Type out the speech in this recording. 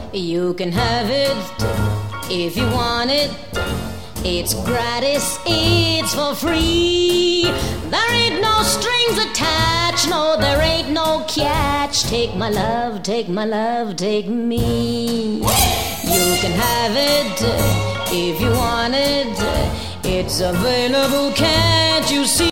You can have it if you want it. It's gratis, it's for free. There ain't no strings attached, no, there ain't no catch. Take my love, take my love, take me. You can have it if you want it. It's available, can't you see?